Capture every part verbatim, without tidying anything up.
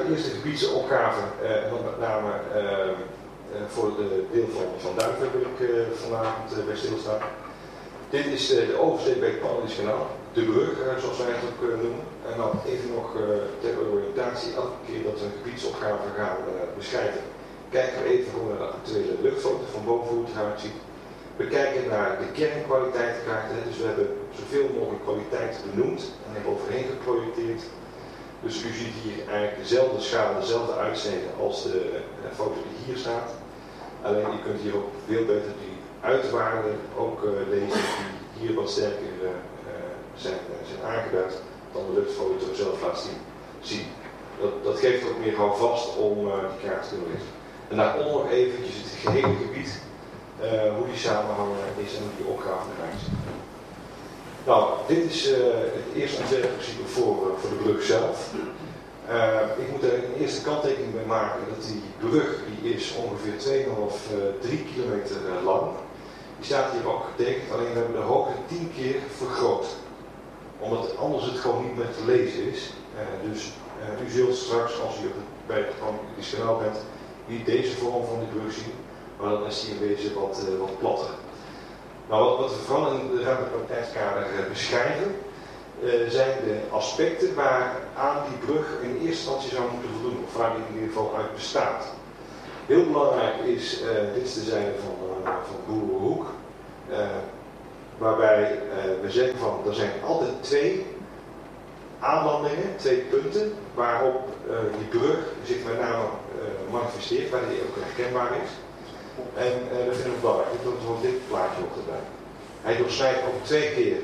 de eerste gebiedsopgave, en dan met name uh, voor de deel van, van Duiven wil ik uh, vanavond uh, bij stilstaan. Dit is uh, de oversteek bij het Panellisch Kanaal, de brug, uh, zoals wij het ook uh, noemen. En dan even nog uh, ter oriëntatie, elke keer dat we een gebiedsopgave gaan uh, beschrijven, kijken we even gewoon naar de actuele luchtfoto van boven hoe het eruit ziet. We kijken naar de kernkwaliteitenkaarten, dus we hebben zoveel mogelijk kwaliteit benoemd en er overheen geprojecteerd. Dus u ziet hier eigenlijk dezelfde schaal, dezelfde uitsnede als de uh, foto die hier staat. Alleen je kunt hier ook veel beter die uitwaarden ook uh, lezen die hier wat sterker uh, zijn, uh, zijn aangeduid dan de luchtfoto zelf laat zien. Dat, dat geeft ook meer houvast om uh, die kaart te kunnen lezen. En daaronder nog eventjes het gehele gebied, uh, hoe die samenhangen is en hoe die opgave eruit ziet. Nou, dit is uh, het eerste ontwerpprincipe voor, uh, voor de brug zelf. Uh, ik moet er een eerste kanttekening bij maken dat die brug die is ongeveer twee komma vijf, drie kilometer uh, lang. Die staat hier ook getekend, alleen we hebben de hoogte tien keer vergroot. Omdat anders het gewoon niet meer te lezen is. Uh, dus uh, u zult straks, als u bij het Panellisch Kanaal bent, niet deze vorm van die brug zien, maar dan is die een beetje wat, uh, wat platter. Nou, wat, wat we vooral in de ruimtekwaliteitskader uh, beschrijven, uh, zijn de aspecten waar aan die brug in eerste instantie zou moeten voldoen, of waar die in ieder geval uit bestaat. Heel belangrijk is, uh, dit is de zijde van, uh, van Boerenhoek, uh, waarbij uh, we zeggen van, er zijn altijd twee aanlandingen, twee punten, waarop uh, die brug zich met name uh, manifesteert, waar die ook herkenbaar is. En uh, dat vinden we belangrijk. Ik doe gewoon dit plaatje ook erbij. Hij doorsnijdt ook twee keer,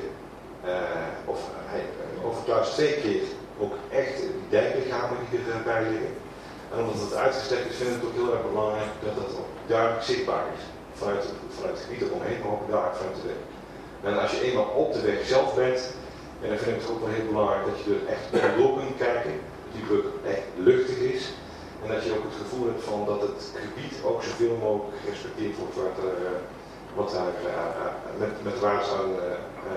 uh, of hij uh, overtuigt twee keer ook echt die dijklichamen die erbij liggen. En omdat het uitgestrekt is, vind ik het ook heel erg belangrijk dat dat ook duidelijk zichtbaar is. Vanuit, vanuit het gebied eromheen, maar ook duidelijk vanuit de weg. En als je eenmaal op de weg zelf bent, en dan vind ik het ook wel heel belangrijk dat je er echt door kunt kijken. Dat die brug echt luchtig is. En dat je ook het gevoel hebt van dat het gebied ook zoveel mogelijk gerespecteerd wordt wat, er, wat daar uh, met, met waardes aan, uh,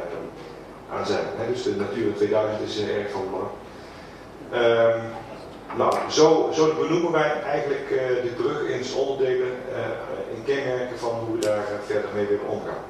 uh, aan zijn. He, dus de Natura tweeduizend is uh, erg van belang. Um, nou, zo, zo benoemen wij eigenlijk uh, de brug in zijn onderdelen, uh, in kenmerken van hoe we daar uh, verder mee willen omgaan.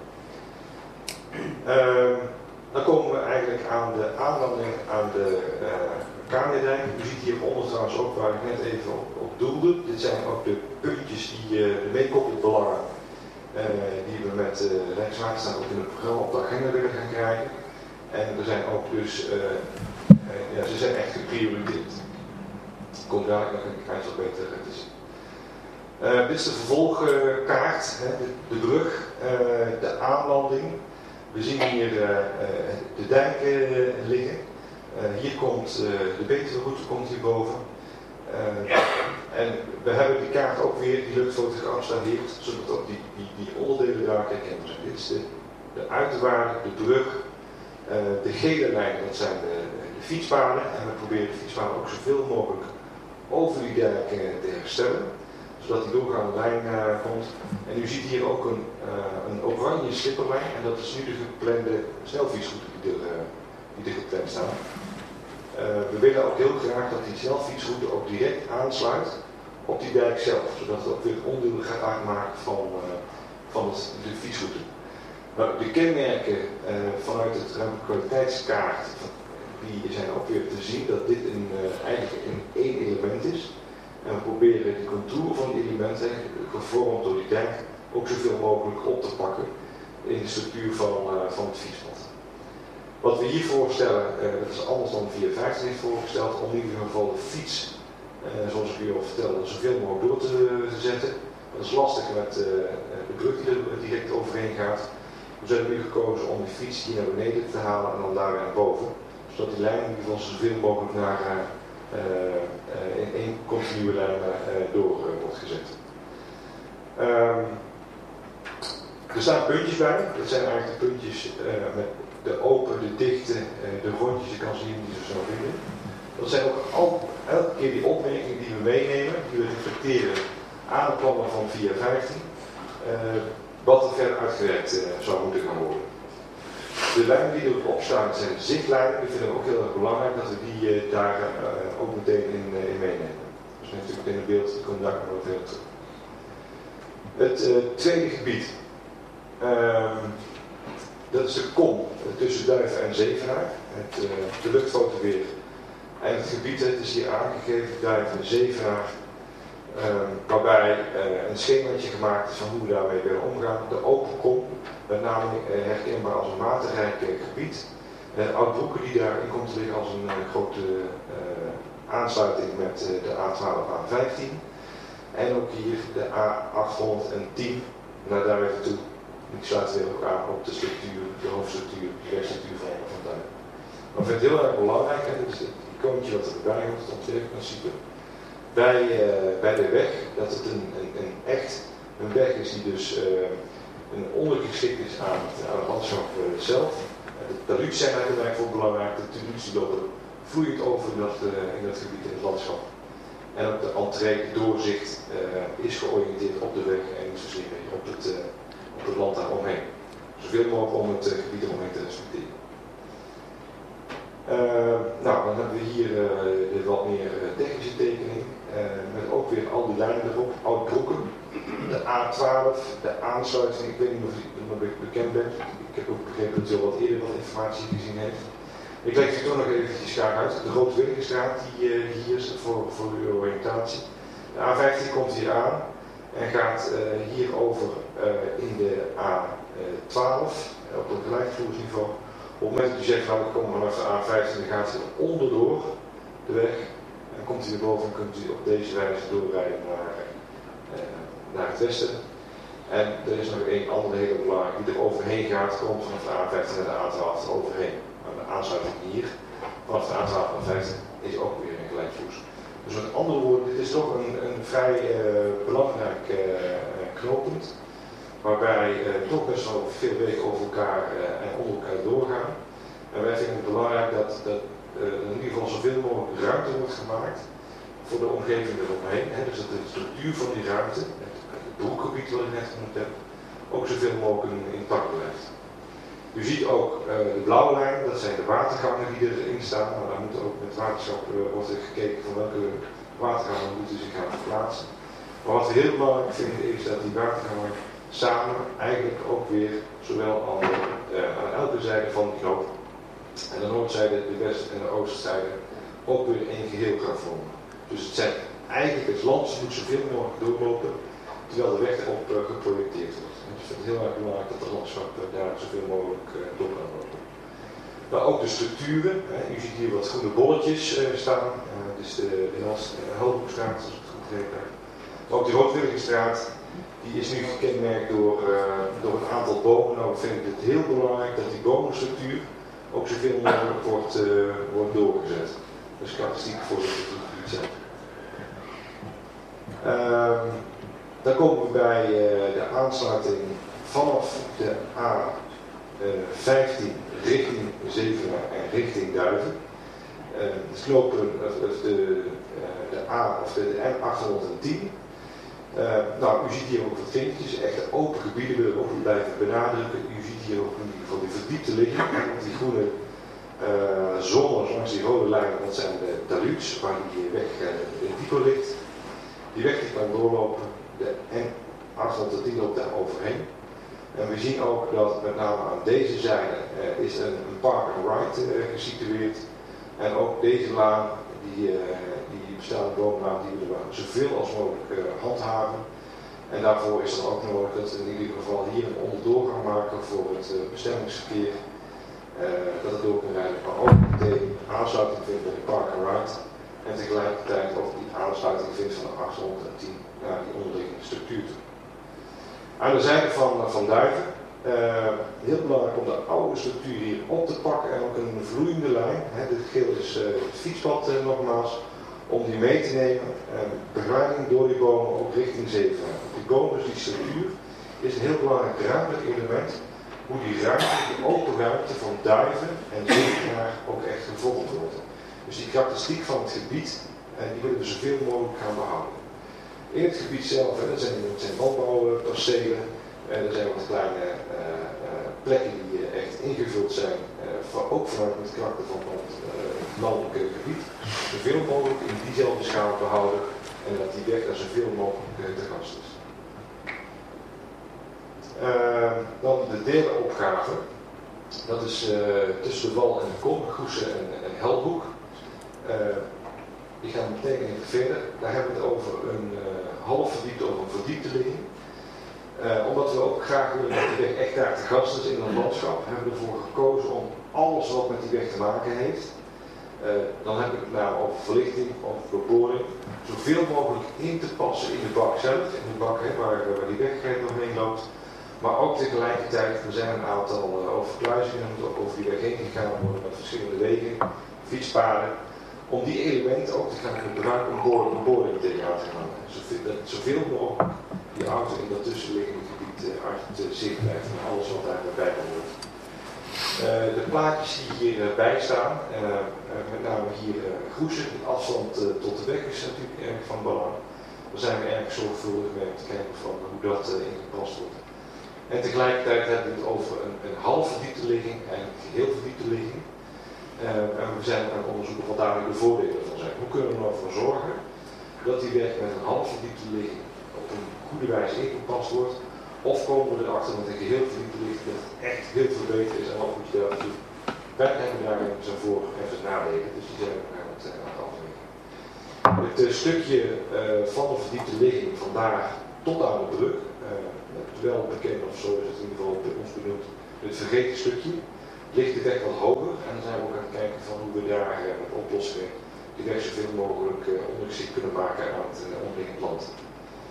Um, dan komen we eigenlijk aan de aanlanding aan de uh, Kamiadijk. U ziet hieronder trouwens ook waar ik net even op, op doelde. Dit zijn ook de puntjes die uh, de meekoppelbelangen uh, die we met uh, Rijkswaterstaat ook in het programma op de agenda willen gaan krijgen. En er zijn ook dus, uh, uh, ja, ze zijn echt geprioriteerd. Komt dadelijk nog een klein wat beter te zien. Uh, dit is de vervolgkaart, uh, de, de brug, uh, de aanlanding. We zien hier uh, de dijken uh, liggen. Uh, hier komt uh, de Betuweroute komt hierboven. Uh, en we hebben die kaart ook weer, die luchtfoto geafstandeerd, zodat ook die, die, die onderdelen daar herkenbaar zijn. Dit is de, de uiterwaarde, de brug, uh, de gele lijn, dat zijn de, de fietspaden. En we proberen de fietspaden ook zoveel mogelijk over die dijk uh, te herstellen, zodat die doorgaande lijn uh, komt. En u ziet hier ook een, uh, een oranje slipperlijn, en dat is nu de geplande snelfietsroute die er, uh, die er gepland staan. Uh, we willen ook heel graag dat die snelfietsroute ook direct aansluit op die dijk zelf, zodat het ook weer onderdeel gaat uitmaken van, uh, van het, de fietsroute. Nou, de kenmerken uh, vanuit het ruimtekwaliteitskaart, die zijn ook weer te zien dat dit een, uh, eigenlijk een één element is. En we proberen de contour van die elementen, gevormd door die dijk, ook zoveel mogelijk op te pakken in de structuur van, uh, van het fietspad. Wat we hier voorstellen, uh, dat is anders dan vier vijftien heeft voorgesteld, om in ieder geval de fiets, uh, zoals ik u al vertelde, zoveel mogelijk door te, te zetten. Dat is lastig met uh, de brug die er direct overheen gaat. Dus we hebben nu gekozen om die fiets hier naar beneden te halen en dan daar weer naar boven. Zodat die lijn in ieder geval zoveel mogelijk naar, uh, uh, in één continue lijn uh, door uh, wordt gezet. Um, er staan puntjes bij, dat zijn eigenlijk de puntjes uh, met de open, de dichte, uh, de rondjes, je kan zien die ze zo vinden. Dat zijn ook al, elke keer die opmerkingen die we meenemen, die we reflecteren aan de plannen van vier vijftien, uh, wat er verder uitgewerkt uh, zou moeten gaan worden. De lijnen die erop staan zijn zichtlijnen. Die vinden we ook heel erg belangrijk dat we die uh, daar uh, ook meteen in, uh, in meenemen. Dus dan heeft u meteen een beeld, die komt daar nog veel terug. Het uh, tweede gebied. Uh, dat is de kom tussen Duiven en Zevenaar. Het, uh, de luchtfotoweer. En het gebied, het is hier aangegeven, Duiven en Zevenaar. Uh, waarbij uh, een schemaatje gemaakt is van hoe we daarmee willen omgaan. De open kom, met name uh, herkenbaar als een waterrijk uh, gebied. Uh, Oudbroeken die daarin komt te liggen als een uh, grote uh, aansluiting met uh, de A twaalf, A vijftien. En ook hier de A achthonderdtien naar Duiven toe. Die sluit weer ook aan op de structuur, de hoofdstructuur, de wegstructuur van, van Duiven. Maar ik vind het heel erg belangrijk, en dit is het icoontje wat erbij hoort, het ontwerpprincipe. Bij, uh, bij de weg, dat het een, een, een echt een weg is die dus uh, een ondergeschikt is aan het, aan het landschap uh, zelf. Uh, de talus zijn eigenlijk voor belangrijk, de talus die lopen vloeiend over in dat, uh, in dat gebied, in het landschap. En ook de entree, de doorzicht uh, is georiënteerd op de weg en niet zozeer op het, uh, op het land daaromheen. Zoveel mogelijk om het uh, gebied eromheen te respecteren. Uh, nou, dan hebben we hier uh, de wat meer uh, technische tekening, uh, met ook weer al die lijnen erop, Oudbroeken, de A twaalf, de aansluiting, ik weet niet of u nog bekend bent, ik heb ook begrepen dat u al wat eerder wat informatie gezien heeft. Ik leg het toch nog eventjes graag uit, de Roodwilligenstraat die uh, hier is voor, voor uw oriëntatie. De A vijftien komt hier aan en gaat uh, hier over uh, in de A twaalf, uh, op een gelijkvloersniveau. Op het moment dat u zegt, nou, ik kom vanaf de A vijftien, dan gaat hij onderdoor de weg. En dan komt hij weer boven en kunt u op deze wijze doorrijden naar, uh, naar het westen. En er is nog één andere hele belangrijke die er overheen gaat, komt vanaf de A vijftien naar de A twaalf er overheen. Maar de aansluiting hier, vanaf de A twaalf naar A vijftien, is ook weer een gelijkvloers. Dus met andere woorden, dit is toch een, een vrij uh, belangrijk uh, knooppunt. Waarbij uh, toch best wel veel wegen over elkaar uh, en onder elkaar doorgaan. En wij vinden het belangrijk dat, dat uh, in ieder geval zoveel mogelijk ruimte wordt gemaakt voor de omgeving eromheen. Hè, dus dat de structuur van die ruimte, het, het broekgebied wat ik net genoemd heb, ook zoveel mogelijk intact blijft. U ziet ook uh, de blauwe lijn, dat zijn de watergangen die erin staan. Maar daar moet ook met waterschap uh, worden gekeken van welke watergangen moeten zich gaan verplaatsen. Maar wat we heel belangrijk vinden is dat die watergangen samen eigenlijk ook weer zowel aan, de, uh, aan elke zijde van de knoop en de noordzijde, de west- en de oostzijde ook weer één geheel gaan vormen. Dus het zijn eigenlijk het land moet zoveel mogelijk doorlopen terwijl de weg erop uh, geprojecteerd wordt. En dus ik vind het heel erg belangrijk dat het landschap uh, daar zoveel mogelijk uh, door kan lopen. Maar ook de structuren, hè. U ziet hier wat groene bolletjes uh, staan, uh, dus de, de Helhoekstraat, als ik het goed begrepen heb. Maar ook de Roodwilligenstraat. Die is nu gekenmerkt door, uh, door een aantal bomen. Nou, vind ik het heel belangrijk dat die bomenstructuur ook zoveel mogelijk wordt, uh, wordt doorgezet. Dat is karakteristiek voor het gebied zelf. Uh, dan komen we bij uh, de aansluiting vanaf de A vijftien richting Zevenaar en richting Duiven. Uh, het knopen, of de, uh, de A of de, de N achthonderdtien. Uh, nou, u ziet hier ook wat vinkjes, echte open gebieden willen we ook blijven benadrukken. U ziet hier ook in ieder geval die verdiepte ligging, want die groene uh, zones langs die rode lijnen, dat zijn de talus, waar die weg uh, dieper ligt. Die weg die kan doorlopen, de N achthonderdtien loopt daar overheen. En we zien ook dat met name aan deze zijde uh, is een, een park and ride uh, gesitueerd. En ook deze laan, die, uh, die bestaande boomlaan, die willen we zoveel als mogelijk uh, handhaven. En daarvoor is er ook nodig dat we in ieder geval hier een onderdoorgang maken voor het uh, bestemmingsverkeer. Uh, dat het door kan rijden, maar ook meteen aansluiting vindt bij de park and ride. En tegelijkertijd ook die aansluiting vindt van de achthonderdtien naar die onderliggende structuur toe. Aan de zijde van, van Duiven, uh, heel belangrijk om de oude structuur hier op te pakken en ook een vloeiende lijn. Hè, dit geel is uh, het fietspad uh, nogmaals, om die mee te nemen. Uh, begeleiding door die bomen ook richting Zevenaar. Die bomen, dus die structuur, is een heel belangrijk ruimtelijk element. Hoe die ruimte, die open ruimte van Duiven en Zevenaar ook echt gevolgd wordt. Dus die karakteristiek van het gebied, uh, die willen we zoveel mogelijk gaan behouden. In het gebied zelf, hè, dat zijn, dat zijn landbouwpercelen, uh, er zijn wat kleine uh, uh, plekken die uh, echt ingevuld zijn, uh, van, ook vanuit het karakter van het uh, landelijke gebied, zoveel mogelijk in diezelfde schaal behouden en dat die weg daar zoveel mogelijk uh, te gast is. Uh, dan de derde opgave, dat is uh, tussen de wal en de kom, Goesen en, en Helbroek. Uh, ik ga meteen even verder, daar hebben we het over een uh, half verdiepte of een verdiepte ligging. Uh, omdat we ook graag willen dat die weg echt daar te gast is in het landschap, hebben we ervoor gekozen om alles wat met die weg te maken heeft, uh, dan heb ik het nou over verlichting of beboring, zoveel mogelijk in te passen in de bak zelf, in de bak hè, waar, waar die weg doorheen loopt. Maar ook tegelijkertijd, er zijn een aantal uh, overkruisingen, er moet ook over die weg heen gegaan worden met verschillende wegen, fietspaden, om die elementen ook te gaan gebruiken om boring, een boring tegenaan te gaan. Zoveel, dat zoveel mogelijk die auto in dat tussenliggende gebied uh, uit uh, zicht blijft en alles wat daarbij hoort. Uh, de plaatjes die hierbij uh, staan, uh, uh, met name hier uh, Goesen, de afstand uh, tot de weg is natuurlijk erg van belang. Daar zijn we erg zorgvuldig mee om te kijken van hoe dat uh, ingepast wordt. En tegelijkertijd hebben we het over een, een half verdiepte ligging en een geheel verdiepte ligging. Uh, en we zijn aan het onderzoeken wat daar de voordelen van zijn. Hoe kunnen we er nou voor zorgen dat die weg met een half verdiepte ligging op een goede wijze ingepast wordt? Of komen we erachter met een geheel verdiepte ligging dat het echt heel veel beter is en ook moet je daar natuurlijk wij hebben daarin zijn voor even nadelen, dus die zijn we aan het, aan het afwegen. Het uh, stukje uh, van de verdiepte ligging vandaag tot aan de brug, uh, wel bekend of zo is het in ieder geval bij ons benoemd, het vergeten stukje, ligt de weg wat hoger en dan zijn we ook aan het kijken van hoe we daar uh, met oplossingen die weg zoveel mogelijk uh, ondergeschikt kunnen maken aan het uh, omliggend land.